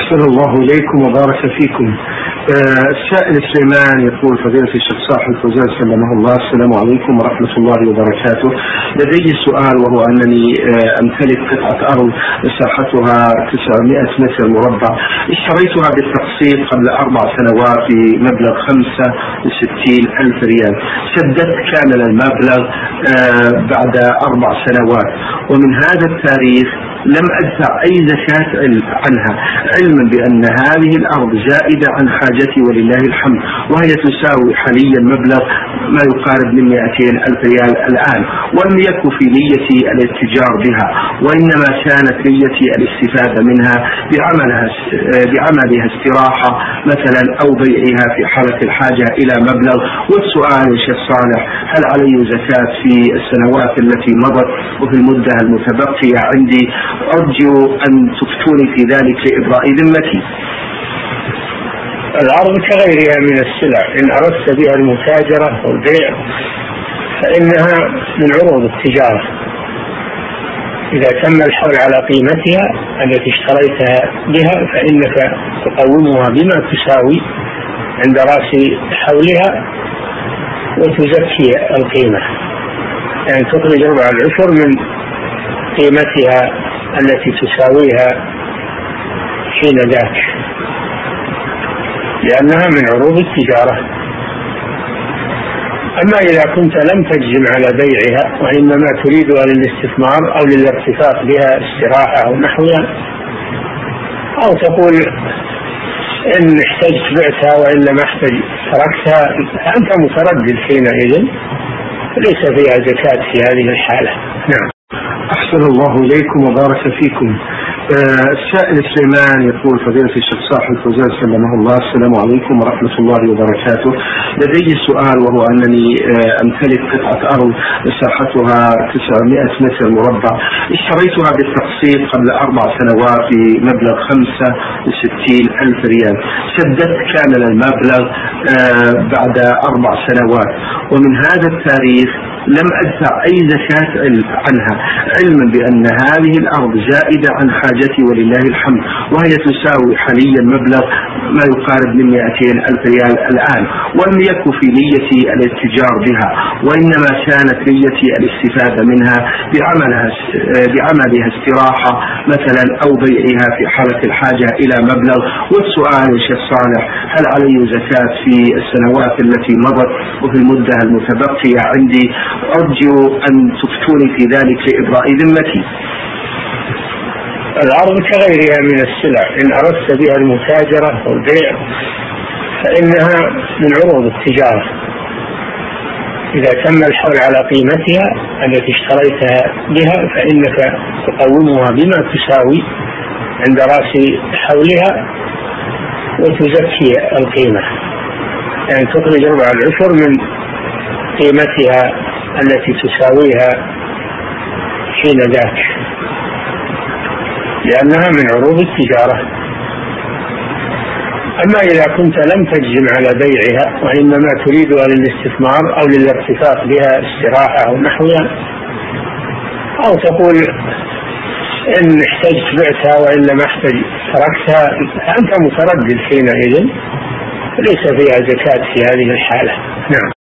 أحسن الله إليكم وبارك فيكم. السائل سليمان يقول: فضيلة الشيخ صالح الفوزان سلمه الله، السلام عليكم ورحمة الله وبركاته. لدي سؤال، وهو أنني أمتلك قطعة أرض مساحتها 900 متر مربع، اشتريتها بالتقسيط قبل 4 سنوات بمبلغ 65,000 ريال. سددت كامل المبلغ بعد 4 سنوات، ومن هذا التاريخ لم أدفع أي زكاة عنها، علما بأن هذه الأرض زائدة عن حاجتي ولله الحمد، وهي تساوي حاليا مبلغ ما يقارب من 200,000 ريال الآن. ولم يكن في نيتي الاتجار بها، وإنما كانت نيتي الاستفادة منها بعملها استراحة مثلا أو بيعها في حالة الحاجة إلى مبلغ. والسؤال يا شيخ صالح: هل علي زكاة في السنوات التي مضت وفي المدة المتبقية عندي؟ أرجو أن تفتوني في ذلك لإبراء ذمتي. الأرض كغيرها من السلع، إن أردت بها المتاجرة والبيع فإنها من عروض التجارة. إذا تم الحول على قيمتها التي اشتريتها بها فإنك تقومها بما تساوي عند رأس حولها وتزكي القيمة، يعني تخرج 4/10 من قيمتها التي تساويها حين ذاك، لأنها من عروض التجارة. أما إذا كنت لم تجزم على بيعها وإنما تريدها للاستثمار أو للارتفاق بها استراحة أو نحوها، أو تقول إن احتجت بعتها وإن لم احتج تركتها، فأنت متردد حينئذ، ليس فيها زكاة في هذه الحالة. نعم. أحسن الله إليكم وبارك فيكم. السائل سليمان يقول: فضيلة الشيخ صالح الفوزان سلمه الله، السلام عليكم ورحمة الله وبركاته. لدي سؤال، وهو أنني أمتلك قطعة أرض مساحتها 900 متر مربع، اشتريتها بالتقسيط قبل 4 سنوات بمبلغ 65,000 ريال. سددت كامل المبلغ بعد 4 سنوات، ومن هذا التاريخ لم أدفع أي زكاة عنها، علما بأن هذه الأرض زائدة عن حاجتي ولله الحمد، وهي تساوي حاليا مبلغ ما يقارب من 200,000 ريال الآن. ولم يكن في نيتي الاتجار بها، وإنما كانت نيتي الاستفادة منها بعملها استراحة مثلا أو بيعها في حالة الحاجة إلى مبلغ. والسؤال يا شيخ صالح: هل علي زكاة في السنوات التي مضت وفي المدة المتبقية عندي؟ أرجو أن تفتوني في ذلك لإبراء ذمتي. الأرض كغيرها من السلع، إن أردت بها المتاجرة والبيع فإنها من عروض التجارة. إذا تم الحول على قيمتها التي اشتريتها بها فإنك تقومها بما تساوي عند رأس حولها وتزكي القيمة، يعني تخرج 4/10 من قيمتها التي تساويها حين ذاك، لأنها من عروض التجارة. أما إذا كنت لم تجزم على بيعها وإنما تريدها للاستثمار أو للارتفاق بها استراحة أو نحوها، أو تقول إن احتجت بعتها وإن لم احتج تركتها، فأنت متردد حينئذ، ليس فيها زكاة في هذه الحالة. نعم.